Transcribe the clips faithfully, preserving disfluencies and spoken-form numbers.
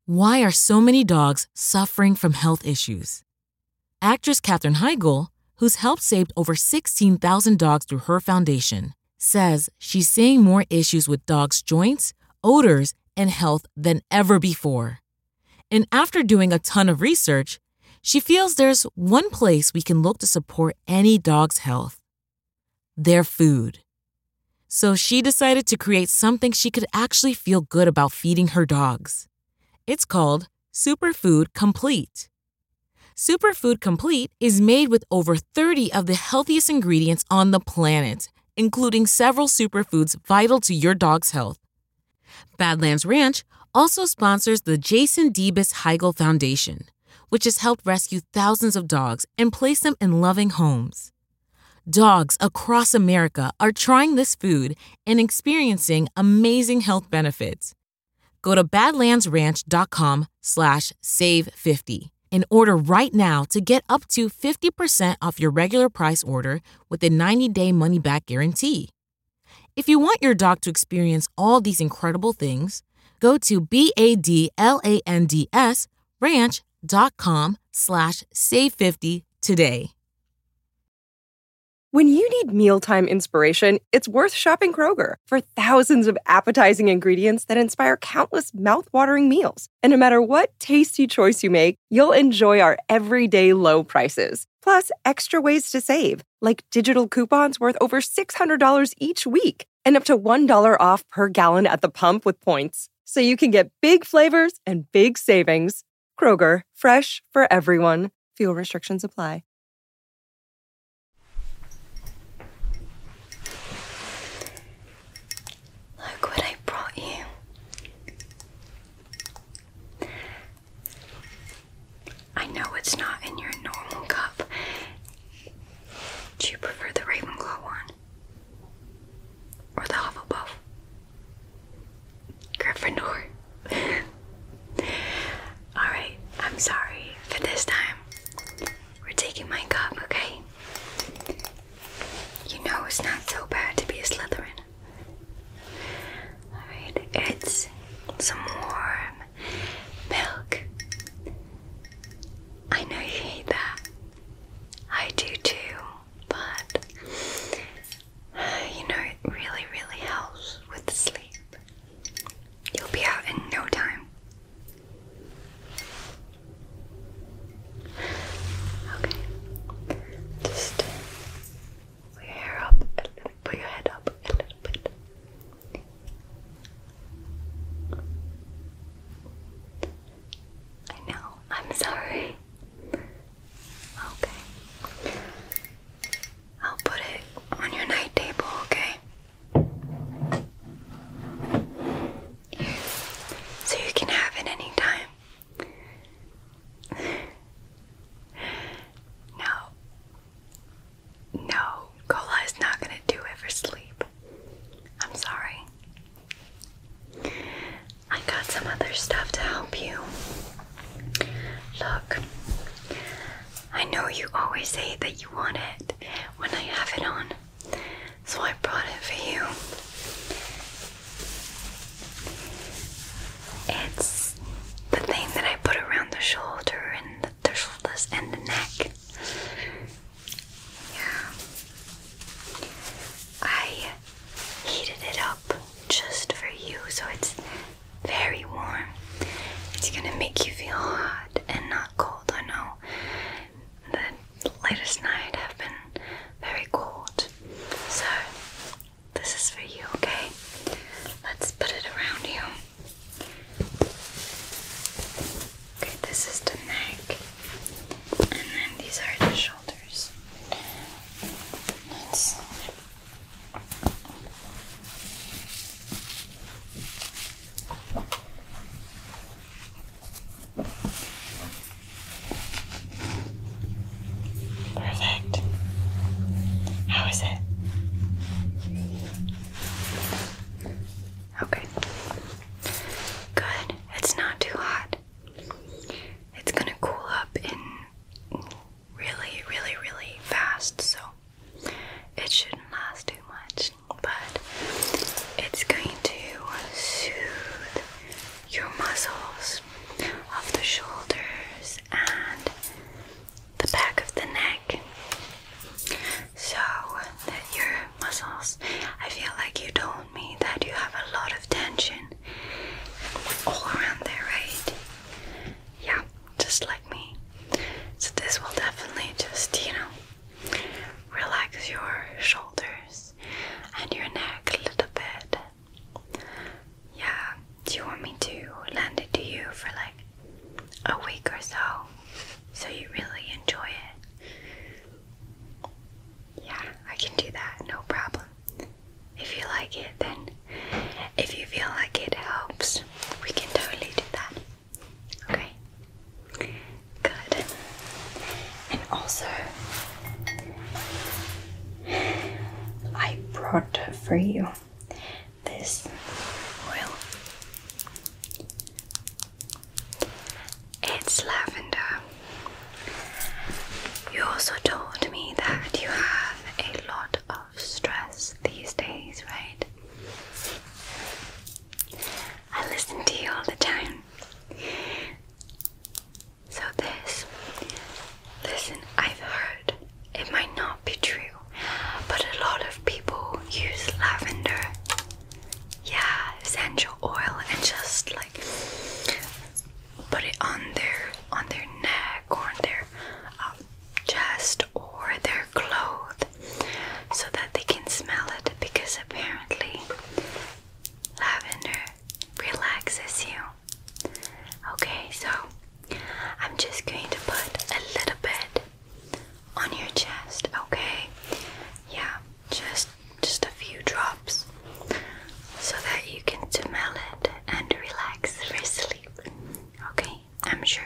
Why are so many dogs suffering from health issues? Actress Katherine Heigl, who's helped save over sixteen thousand dogs through her foundation, says she's seeing more issues with dogs' joints, odors, and health than ever before. And after doing a ton of research, she feels there's one place we can look to support any dog's health: their food. So she decided to create something she could actually feel good about feeding her dogs. It's called Superfood Complete. Superfood Complete is made with over thirty of the healthiest ingredients on the planet, including several superfoods vital to your dog's health. Badlands Ranch also sponsors the Jason Debus Heigl Foundation, which has helped rescue thousands of dogs and place them in loving homes. Dogs across America are trying this food and experiencing amazing health benefits. Go to badlandsranch.com slash save 50 and order right now to get up to fifty percent off your regular price order with a ninety-day money-back guarantee. If you want your dog to experience all these incredible things, go to B-A-D-L-A-N-D-S ranch.com slash save 50 today. When you need mealtime inspiration, it's worth shopping Kroger for thousands of appetizing ingredients that inspire countless mouth-watering meals. And no matter what tasty choice you make, you'll enjoy our everyday low prices. Plus, extra ways to save, like digital coupons worth over six hundred dollars each week and up to one dollar off per gallon at the pump with points. So you can get big flavors and big savings. Kroger, fresh for everyone. Fuel restrictions apply. Look what I brought you. I know it's not in your normal cup. Do you prefer the Ravenclaw one? Or the Hufflepuff? Gryffindor? Alright, I'm sorry for this time. We're taking my cup, okay? You know it's not so bad to be a Slytherin. Alright, it's some warm milk. I know you hate that. I do too, but you know it really, really helps with sleep. You'll be out in no time. Okay, just put your hair up, a little, put your head up a little bit. I know, I'm sorry. Okay. I'll put it on your night table, okay? Here. So you can have it anytime. No. No, cola is not gonna do it for sleep. I'm sorry. I got some other stuff to help you. Look. I know you always say that you want it when I have it on, so I brought it for you. It's the thing that I put around the shoulder and the, the shoulders and the neck. Yeah. I heated it up just for you, so it's very warm. It's gonna make you feel hot and not cold, I know. The latest night have been very cold, so this is for you, also, I brought for you this oil. It's lavender. You also told me that you have a lot of stress these days, right? I listen to you all the time. So this, listen, I've heard, it might not be true, but a lot of people use lavender, yeah, essential oil, and just like put it on their on their neck or on their um, chest or their clothes so that they can smell it, because apparently lavender relaxes you. Okay, so I'm just going to put a little bit on your chest, okay? Yeah, just just a few drops so that you can smell it and relax for sleep. Okay, I'm sure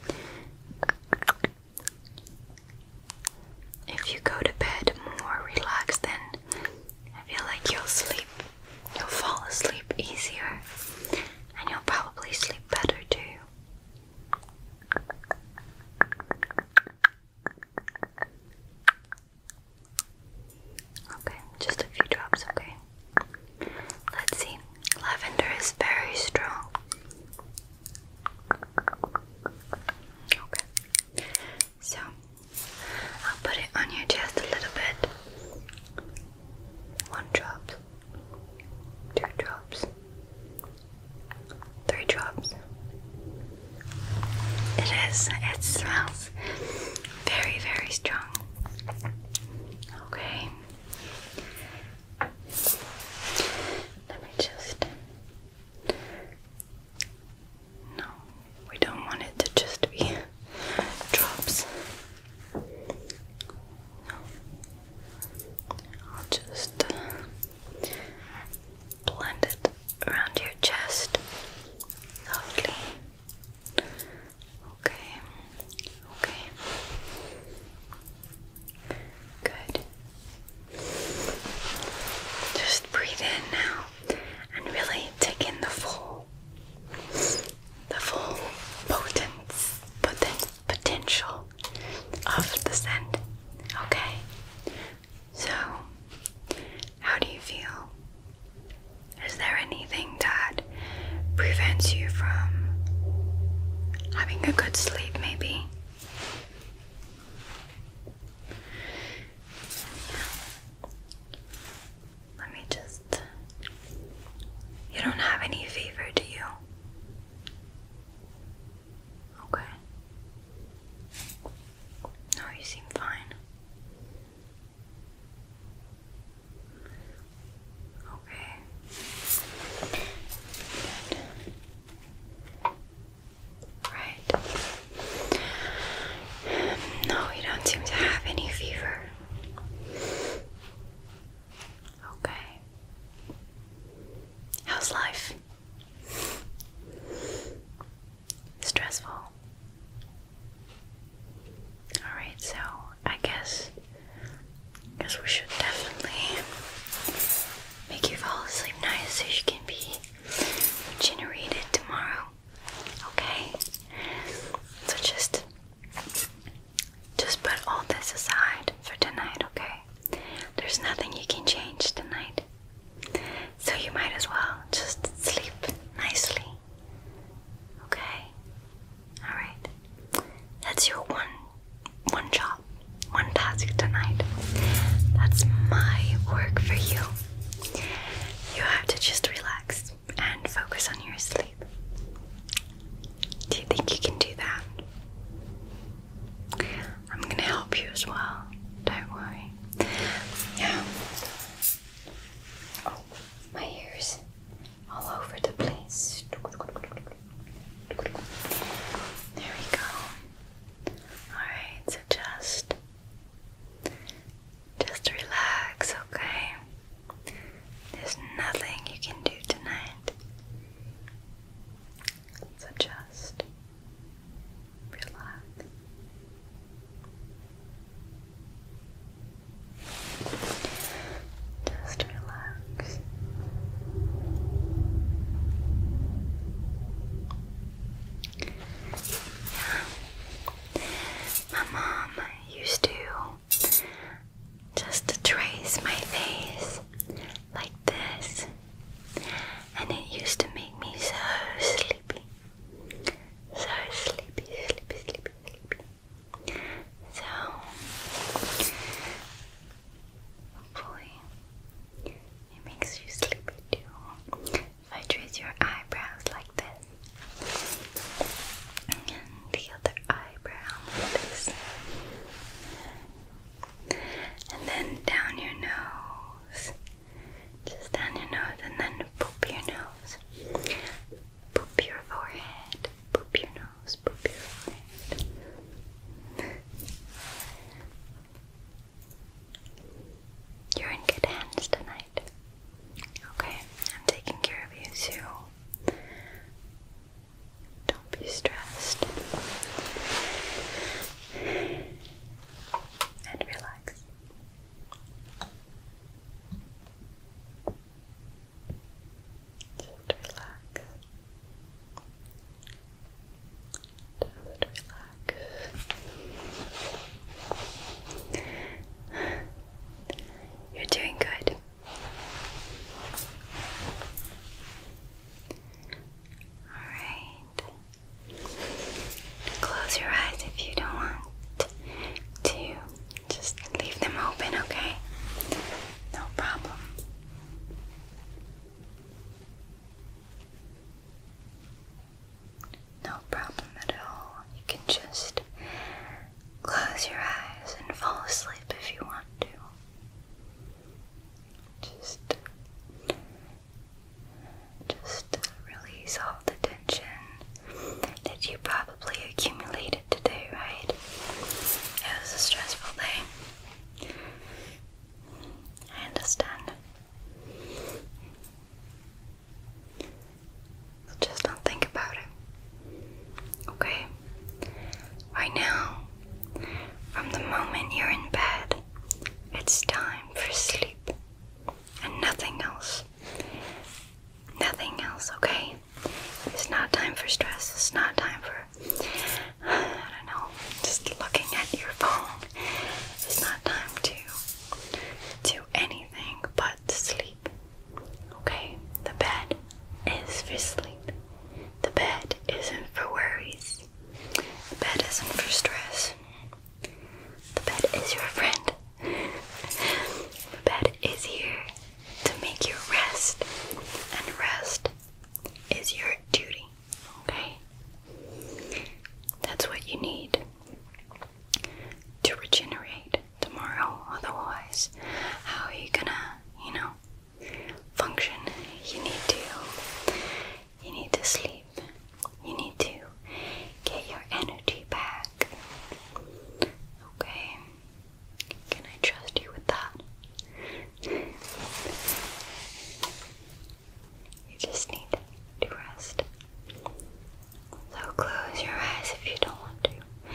if you go to bed more relaxed, then I feel like you'll sleep. You'll fall asleep easier, and you'll probably sleep better too. Okay, just a few drops, okay? Let's see. Lavender is very strong. Okay. So, I'll put it on your chest a little bit. One drop. Two drops. Three drops. It is. It smells very, very strong. Okay. Let me just... No, we don't want it to just be drops. No. I'll just uh, blend it around your chest softly. Okay. Okay. Good. Just breathe in now and really take in the full, the full potence, poten, potential of the scent. Okay. So, how do you feel? Is there anything that prevents you from having a good sleep, maybe? Let me just... You don't have any fever, do you? Okay. No, you seem fine. Okay. Good. Right. no problem at all. You can just close your eyes and fall asleep if you want to. Just, just release all the tension that you probably accumulated today, right? It was a stressful day. I understand. So just don't think about it. Okay? Right now, from the moment you're in bed, it's time for sleep. And nothing else. Nothing else, okay? It's not time for stress. It's not time for, I don't know, just looking at your phone. It's not time to do anything but sleep. Okay? The bed is for sleep. The bed isn't for worries. The bed isn't for stress. The bed is your friend. The bed is here to make you rest. And rest is your duty. Okay? That's what you need to regenerate tomorrow. Otherwise, how are you gonna, you know, function? You need to, you need to sleep. You need to get your energy back. Okay? Can I trust you with that? You just need to rest. So close your eyes if you don't want to.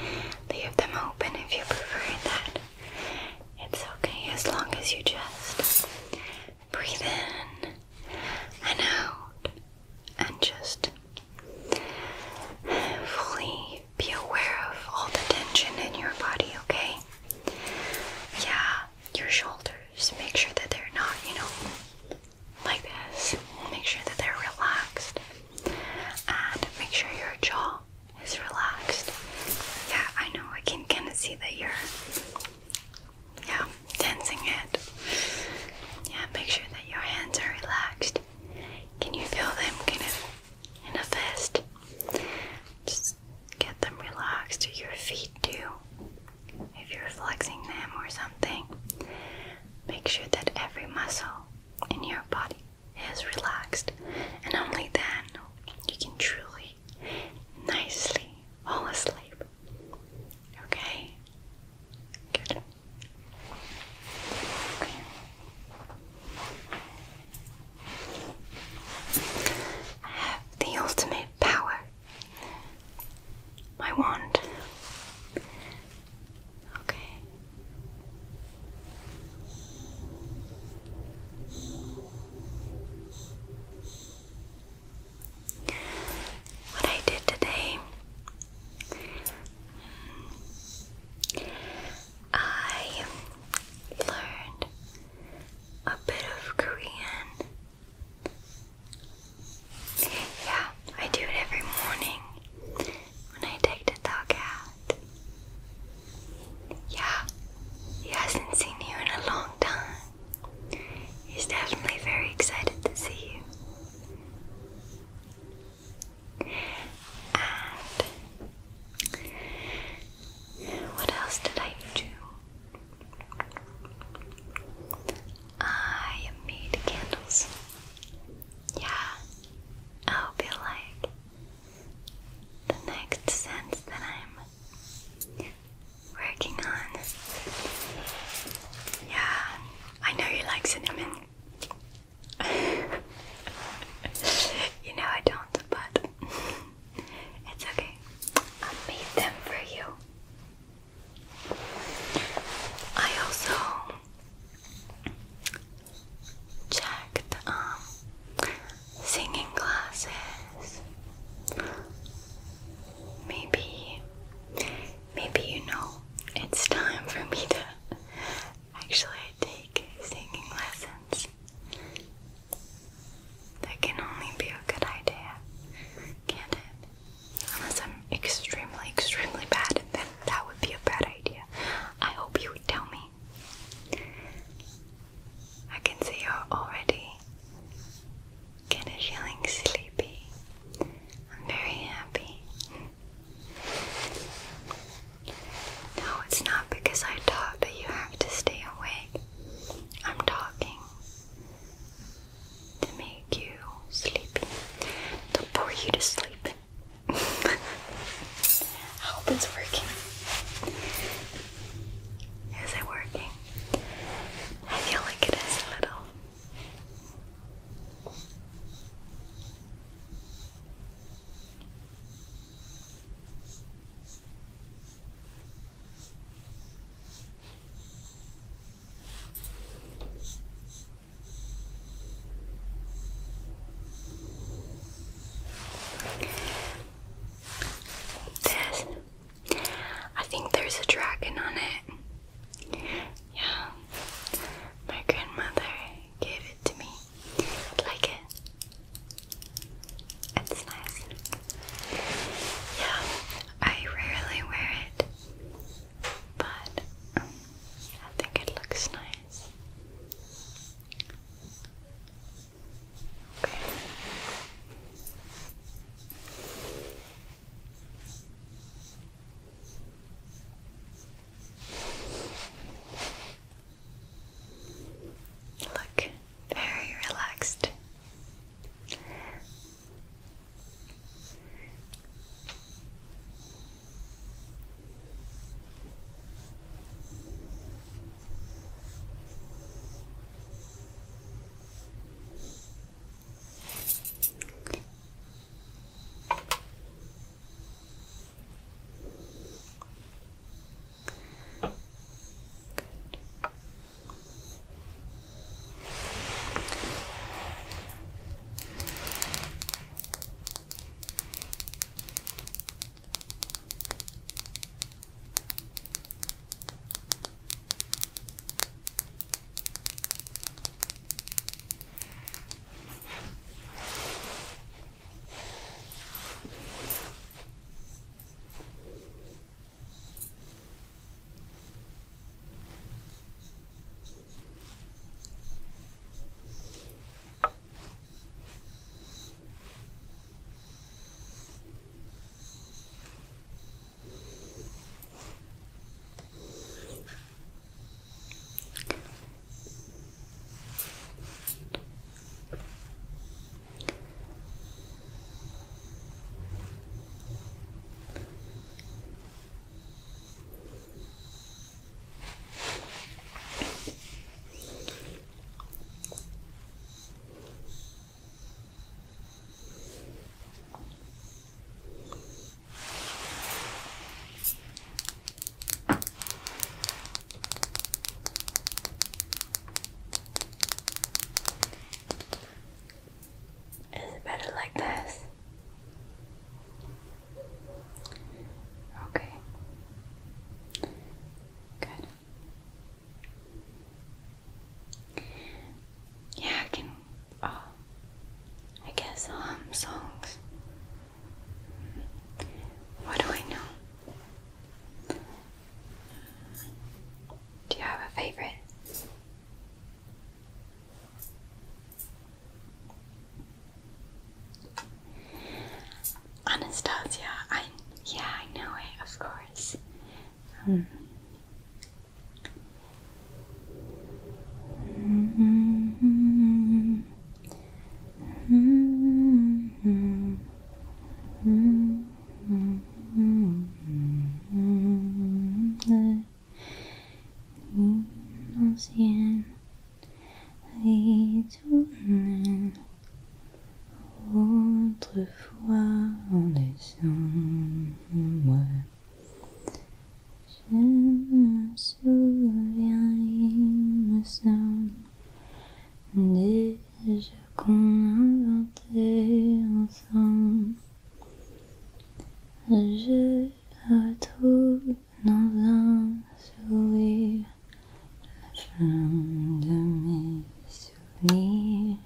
hope it's working. Is it working? I feel like it is a little. This, I think there's a dragon on it. Yeah, my grandmother gave it to me. Like it. It's nice. Yeah, I rarely wear it, but um, I think it looks nice. Okay. Look, very relaxed. Is it better like this? Okay. Good. Yeah, I can, oh, I guess hum songs. What do I know? Do you have a favorite? Anastasia, I, yeah, I know it, of course. Hmm. Autrefois en décembre, je me souviens, il me semble déjà qu'on inventait ensemble. Je retrouve dans un sourire la flamme de mes souvenirs.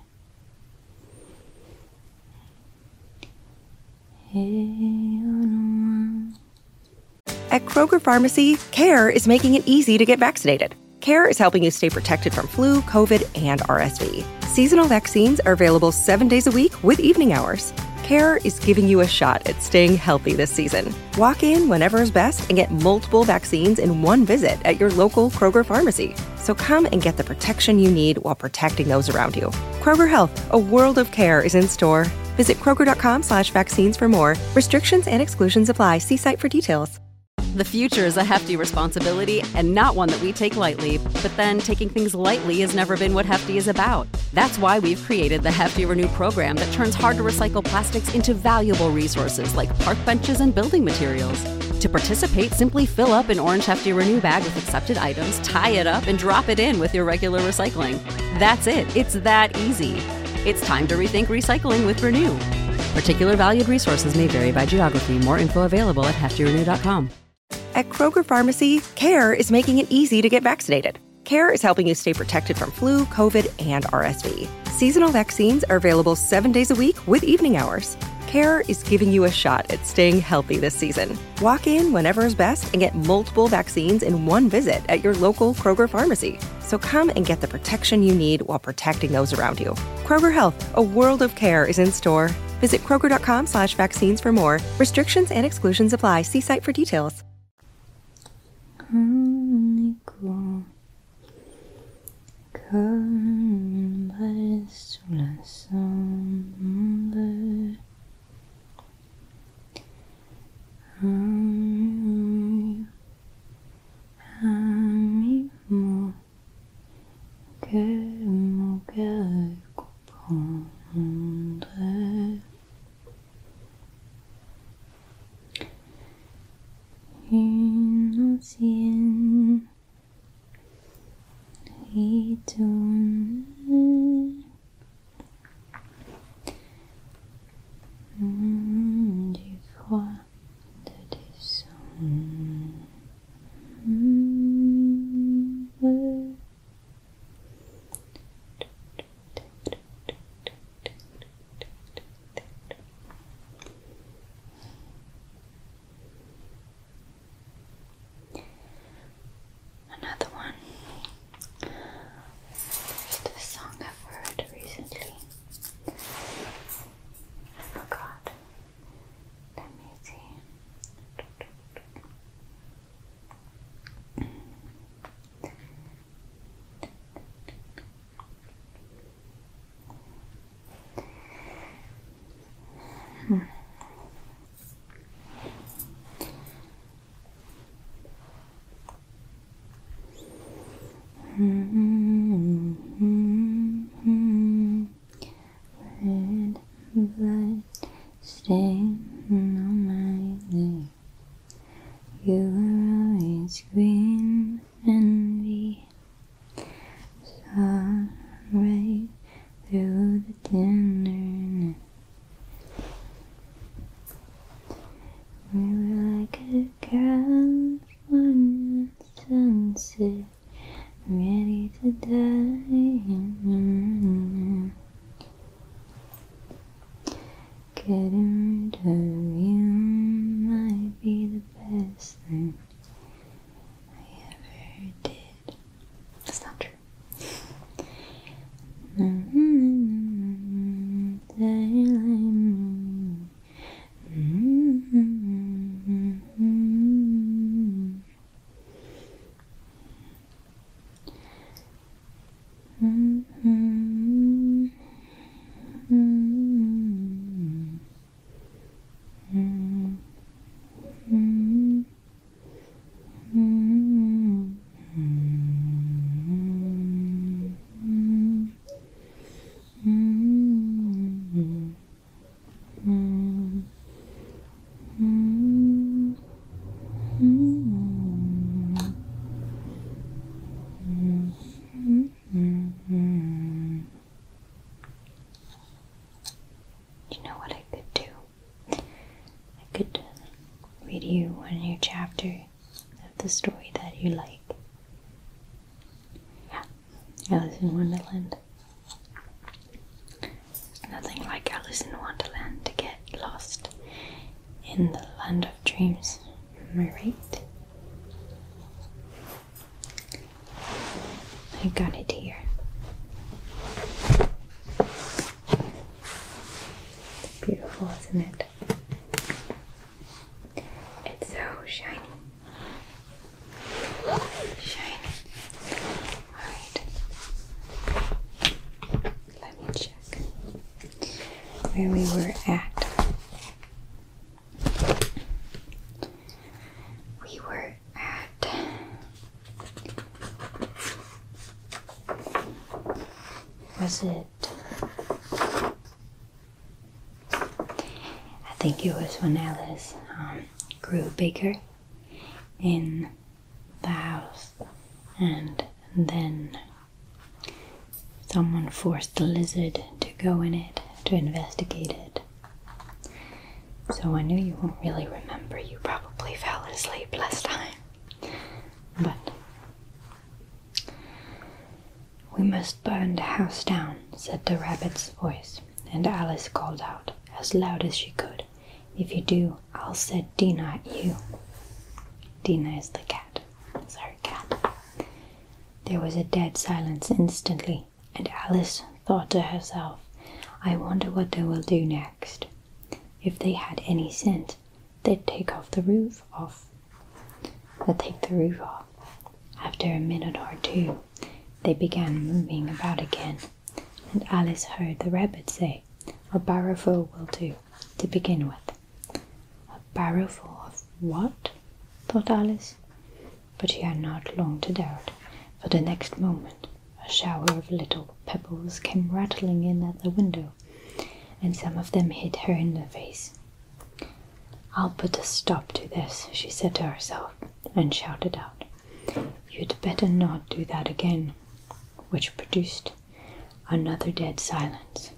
At Kroger Pharmacy, CARE is making it easy to get vaccinated. CARE is helping you stay protected from flu, COVID, and R S V. Seasonal vaccines are available seven days a week with evening hours. CARE is giving you a shot at staying healthy this season. Walk in whenever is best and get multiple vaccines in one visit at your local Kroger Pharmacy. So come and get the protection you need while protecting those around you. Kroger Health, a world of care is in store. Visit Kroger.com slash vaccines for more. Restrictions and exclusions apply. See site for details. The future is a hefty responsibility and not one that we take lightly, but then taking things lightly has never been what Hefty is about. That's why we've created the Hefty Renew program that turns hard-to-recycle plastics into valuable resources like park benches and building materials. To participate, simply fill up an orange Hefty Renew bag with accepted items, tie it up, and drop it in with your regular recycling. That's it. It's that easy. It's time to rethink recycling with Renew. Particular valued resources may vary by geography. More info available at hefty renew dot com. At Kroger Pharmacy, CARE is making it easy to get vaccinated. CARE is helping you stay protected from flu, COVID, and R S V. Seasonal vaccines are available seven days a week with evening hours. CARE is giving you a shot at staying healthy this season. Walk in whenever is best and get multiple vaccines in one visit at your local Kroger Pharmacy. So come and get the protection you need while protecting those around you. Kroger Health, a world of care, is in store. Visit kroger.com slash vaccines for more. Restrictions and exclusions apply. See site for details. The story that you like. Yeah, Alice in Wonderland. There's nothing like Alice in Wonderland to get lost in the land of dreams. Am I right? I got it here. It's beautiful, isn't it? It's so shiny. Shiny. Alright. Let me check where we were at. We were was it? I think it was when Alice um, grew bigger in the house, and then someone forced the lizard to go in it to investigate it. So I knew you won't really remember. You probably fell asleep last time. But we must burn the house down, said the rabbit's voice, and Alice called out as loud as she could, "If you do, I'll set Dina at you." Dina is the cat. It's her cat. There was a dead silence instantly, and Alice thought to herself, "I wonder what they will do next. If they had any sense, they'd take off the roof off. They'd take the roof off." After a minute or two, they began moving about again, and Alice heard the rabbit say, "A barrowful will do, to begin with." A barrowful of what? Thought Alice. But she had not long to doubt, for the next moment a shower of little pebbles came rattling in at the window, and some of them hit her in the face. "I'll put a stop to this," she said to herself, and shouted out, "You'd better not do that again," which produced another dead silence.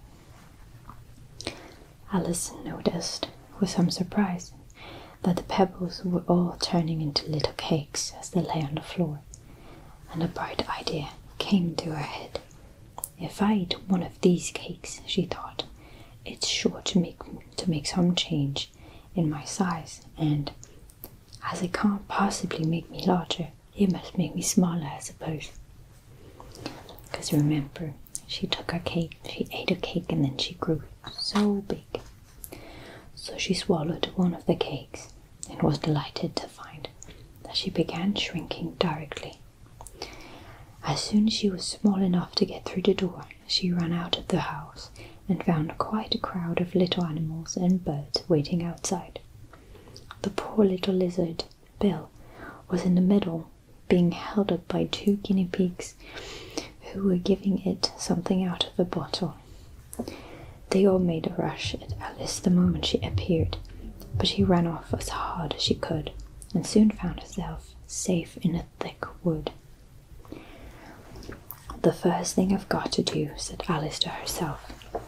Alice noticed, with some surprise, that the pebbles were all turning into little cakes as they lay on the floor, and a bright idea came into her head. "If I eat one of these cakes," she thought, "it's sure to make to make some change in my size, and as it can't possibly make me larger, it must make me smaller, I suppose." Because remember, she took her cake, she ate a cake, and then she grew so big. So she swallowed one of the cakes and was delighted to find that she began shrinking directly. As soon as she was small enough to get through the door, she ran out of the house and found quite a crowd of little animals and birds waiting outside. The poor little lizard, Bill, was in the middle, being held up by two guinea pigs who were giving it something out of a bottle. They all made a rush at Alice the moment she appeared, but she ran off as hard as she could and soon found herself safe in a thick wood. "The first thing I've got to do," said Alice to herself.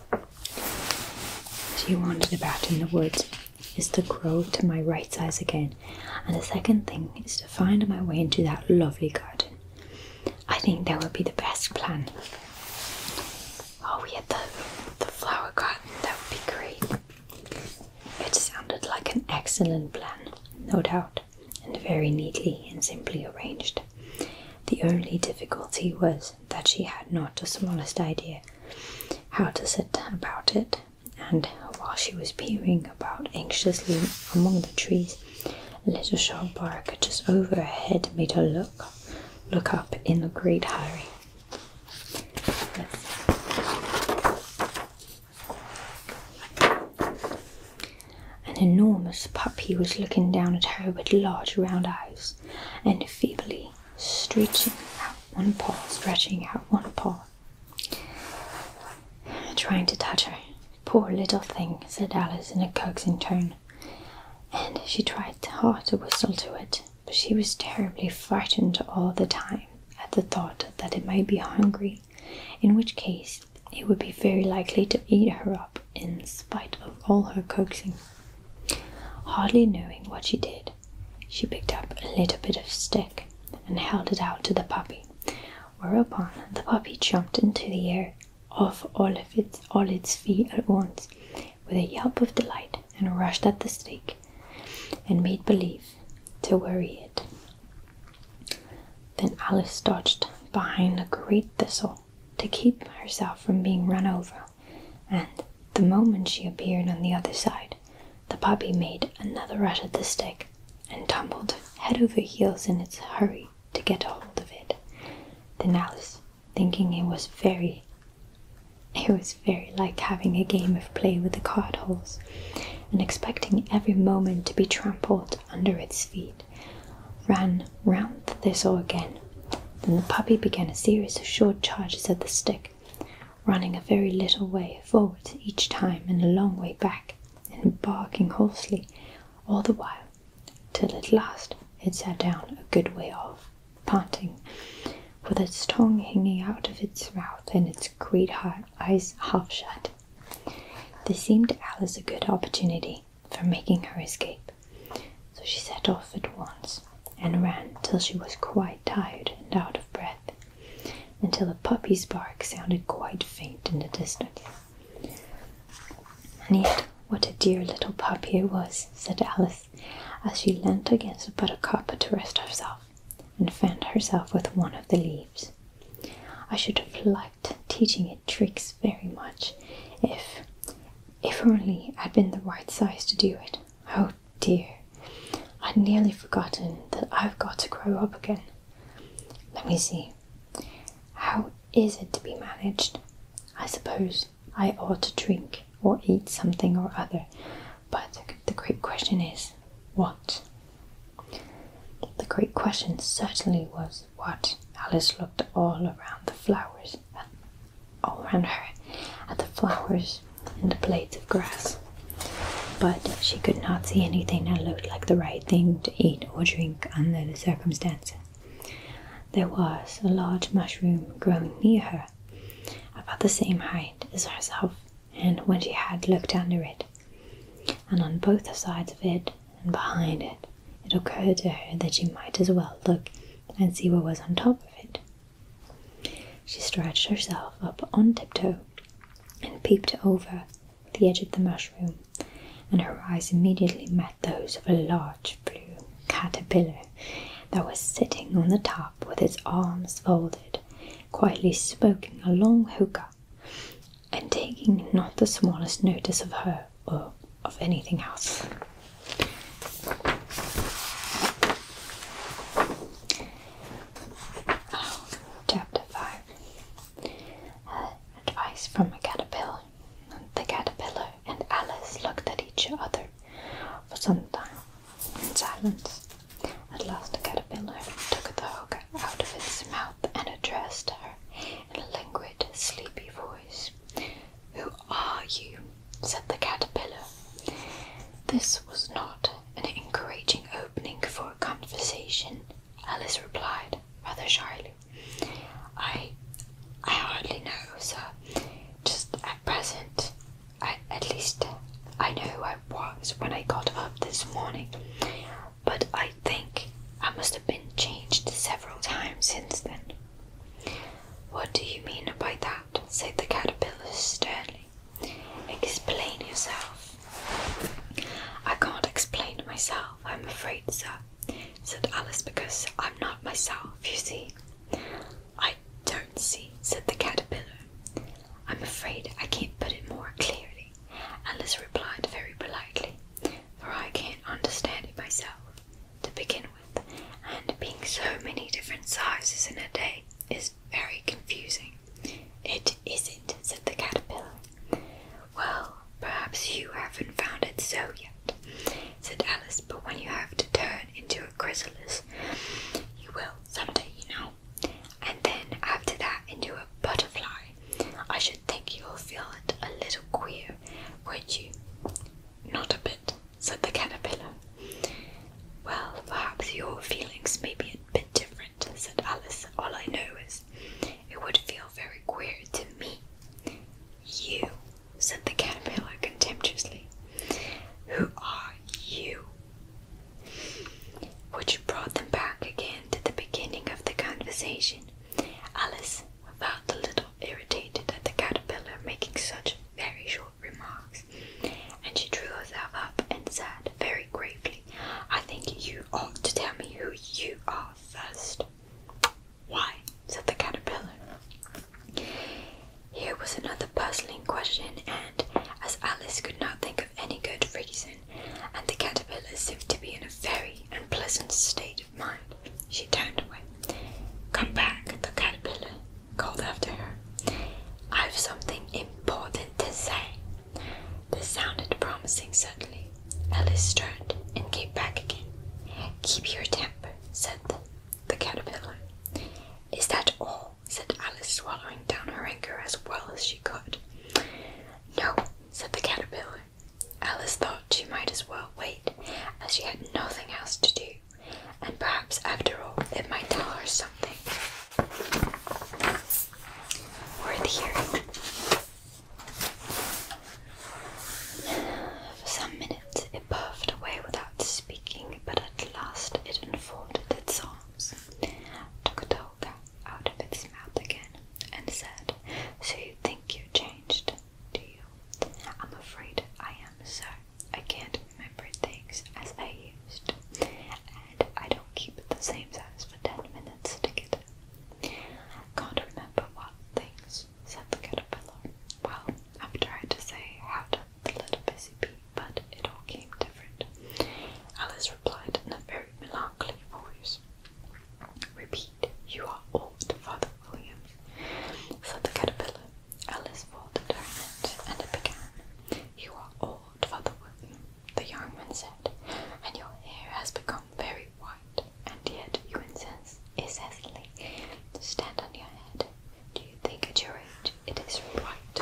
She wandered about in the woods, "is to grow to my right size again, and the second thing is to find my way into that lovely garden. I think that would be the best plan. Oh, we had the, the flower garden, that would be great." It sounded like an excellent plan, no doubt, and very neatly and simply arranged. The only difficulty was that she had not the smallest idea how to set about it, and while she was peering about anxiously among the trees, a little sharp bark just over her head made her look, look up in a great hurry. An enormous puppy was looking down at her with large round eyes, and feebly stretching out one paw, stretching out one paw, trying to touch her. "Poor little thing," said Alice in a coaxing tone, and she tried hard to whistle to it, but she was terribly frightened all the time at the thought that it might be hungry, in which case it would be very likely to eat her up in spite of all her coaxing. Hardly knowing what she did, she picked up a little bit of stick and held it out to the puppy, whereupon the puppy jumped into the air off all of its all its feet at once with a yelp of delight, and rushed at the stick and made believe to worry it. Then Alice dodged behind a great thistle to keep herself from being run over, and the moment she appeared on the other side, the puppy made another rush at the stick and tumbled head over heels in its hurry to get a hold of it. Then Alice, thinking it was very It was very like having a game of play with the cart holes, and expecting every moment to be trampled under its feet, ran round the thistle again. Then the puppy began a series of short charges at the stick, running a very little way forward each time and a long way back, and barking hoarsely all the while, till at last it sat down a good way off, panting, with its tongue hanging out of its mouth and its great eyes half shut. This seemed to Alice a good opportunity for making her escape, so she set off at once and ran till she was quite tired and out of breath, until a puppy's bark sounded quite faint in the distance. And yet, what a dear little puppy it was, said Alice, as she leant against a buttercup to rest herself, and fanned herself with one of the leaves. I should have liked teaching it tricks very much, if, if only I'd been the right size to do it. Oh dear, I'd nearly forgotten that I've got to grow up again. Let me see. How is it to be managed? I suppose I ought to drink or eat something or other, but the great question is, what? The great question certainly was what. Alice looked all around the flowers, all around her, at the flowers and the blades of grass, but she could not see anything that looked like the right thing to eat or drink under the circumstances. There was a large mushroom growing near her, about the same height as herself, and when she had looked under it, and on both sides of it and behind it, it occurred to her that she might as well look and see what was on top of it. She stretched herself up on tiptoe and peeped over the edge of the mushroom, and her eyes immediately met those of a large blue caterpillar that was sitting on the top with its arms folded, quietly smoking a long hookah, and taking not the smallest notice of her or of anything else. Oh, chapter five. Uh, advice from a caterpillar. The caterpillar and Alice looked at each other for some time in silence. At last the caterpillar took the hookah out of its mouth and addressed her in a languid, sleepy voice. "Who are you?" said the caterpillar. This was not an encouraging opening for a conversation. Alice replied, rather shyly, I I hardly know, sir. Just at present, I, at least I know I was when I got up this morning, but I think I must have been changed several times since then. What do you mean by that? Said the caterpillar sternly. Explain yourself. I can't explain myself, I'm afraid, sir, said Alice, because I'm not myself, you see. I don't see, said the caterpillar. I'm afraid I can't put it more clearly, Alice replied very politely, for I can't understand it myself, to begin with, and being so many different sizes in a day is very confusing. It isn't, said the caterpillar. Well, perhaps you haven't found it so yet, said Alice, but when you have to turn into a chrysalis, you will someday, you know, and then after that into a butterfly. I should think you'll feel it a little queer, won't you? Not a bit, said the caterpillar. Well, perhaps your feelings may be a bit different, said Alice. All I know is it would feel very queer to me. You, said the caterpillar contemptuously. Who are you? Which brought them back again to the beginning of the conversation. Alice felt a little irritated at the caterpillar making such very short remarks, and she drew herself up and said very gravely, I think you ought to tell me who you are first. Why? Said the caterpillar. Here was another puzzling question, and as Alice could not think of any good reason, and the caterpillar seemed to be in a very unpleasant state of mind, she turned away. Come back, the caterpillar called after her. I've something important to say. This sounded promising suddenly. Alice turned and came back again. Keep your temper, said the, the caterpillar. Is that all? Said Alice, swallowing down her anger as well as she nothing else to do, and perhaps after all it might tell her something worth hearing. For some minutes it puffed away without speaking, but at last it unfolded its arms, took a toga out of its mouth again, and said, "So you think you've changed, do you? I'm afraid I am, sir. I can't remember things as I used, and I don't keep the same size for ten minutes together." "Can't remember what things," said the caterpillar. "Well, I've tried to say how did the little busy bee, but it all came different." Alice replied in a very melancholy voice. "Repeat, you are old, Father William," said the caterpillar. Alice folded her hands, and it began. "You are old, Father William," the young man said, "and your hair has become very white, and yet you insist incessantly to stand on your head. Do you think at your age it is right?"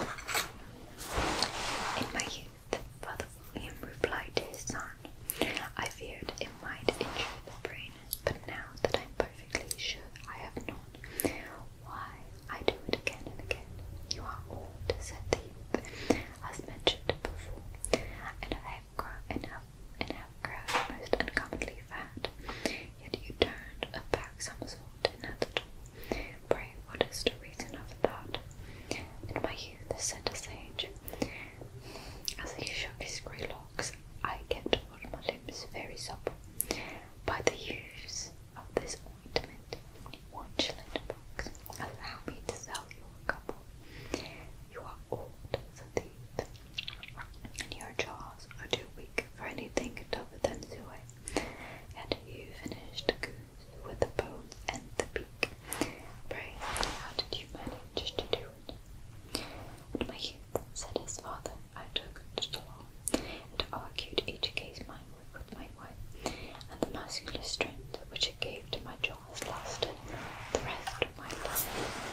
"In my youth," Father William replied to his son, "I feared it might injure the brain, but now that I'm perfectly sure I have known, why, I do it again and again." "You are old," said the youth, as mentioned before, "and I have grown and have, and have grown most uncommonly fat, yet you turned a back somersault in at the door. Pray, what is the reason of that?" "In my youth," said the sage, as he shook his grey locks, "I get all my limbs very supple by the use of this ointment. One shilling a box. Allow me to sell you a couple." "You are old," said the youth, "and your jaws are too weak for anything tougher than suet. And you finished the goose with the bones and the beak. Pray, how did you manage to do it?" "In my youth," said his father, "I took to law, and argued each case my way with my wife, and the muscular strength which it gave to my jaws lasted the rest of my life."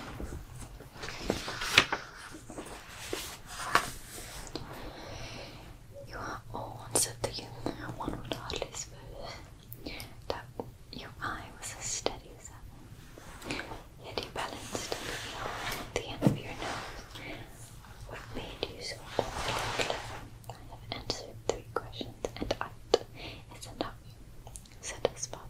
"You are old," said the youth. "One would hardly suppose that your eye was as steady as ever. Yet you balanced at the end of your nose. What made you so awfully clever?" "I have answered three questions, and that is enough," said his father.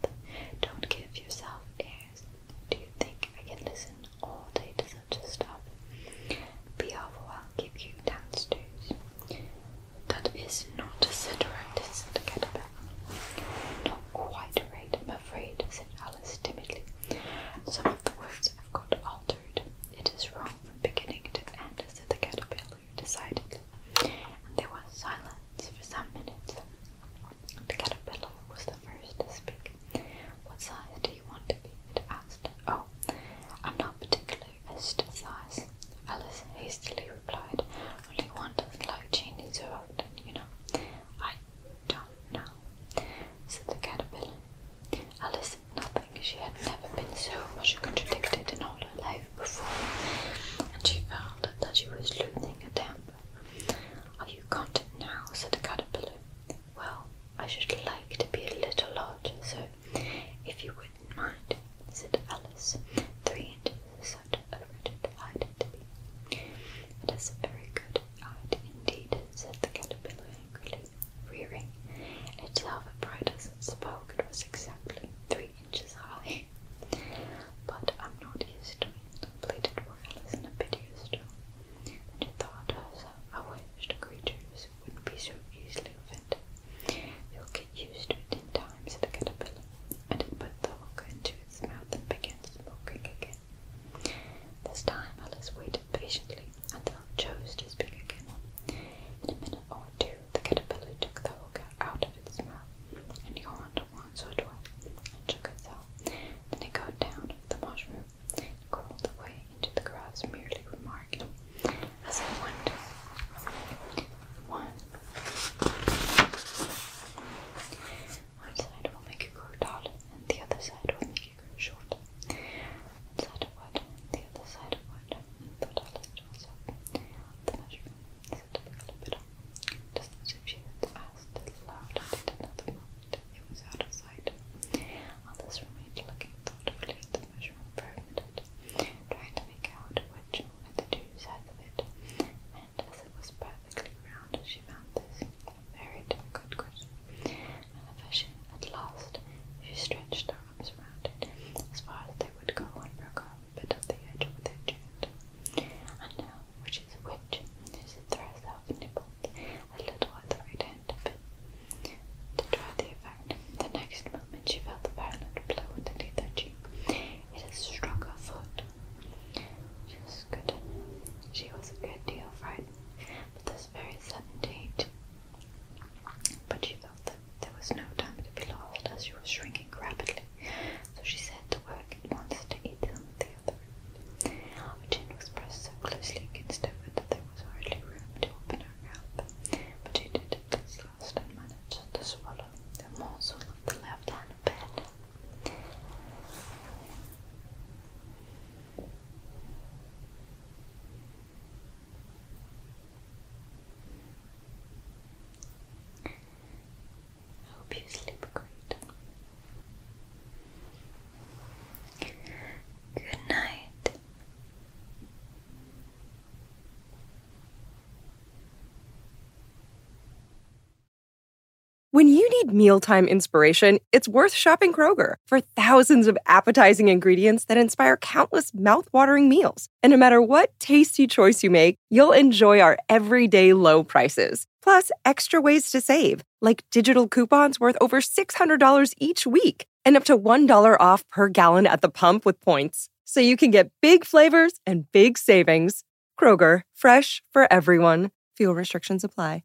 When you need mealtime inspiration, it's worth shopping Kroger for thousands of appetizing ingredients that inspire countless mouth-watering meals. And no matter what tasty choice you make, you'll enjoy our everyday low prices. Plus, extra ways to save, like digital coupons worth over six hundred dollars each week and up to one dollar off per gallon at the pump with points. So you can get big flavors and big savings. Kroger, fresh for everyone. Fuel restrictions apply.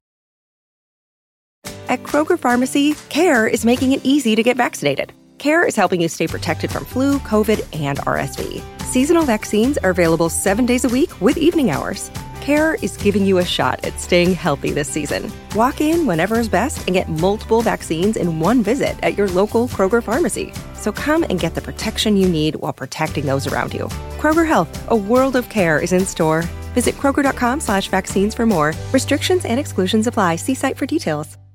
At Kroger Pharmacy, CARE is making it easy to get vaccinated. CARE is helping you stay protected from flu, COVID, and R S V. Seasonal vaccines are available seven days a week with evening hours. CARE is giving you a shot at staying healthy this season. Walk in whenever is best and get multiple vaccines in one visit at your local Kroger Pharmacy. So come and get the protection you need while protecting those around you. Kroger Health, a world of care is in store. Visit Kroger.com slash vaccines for more. Restrictions and exclusions apply. See site for details.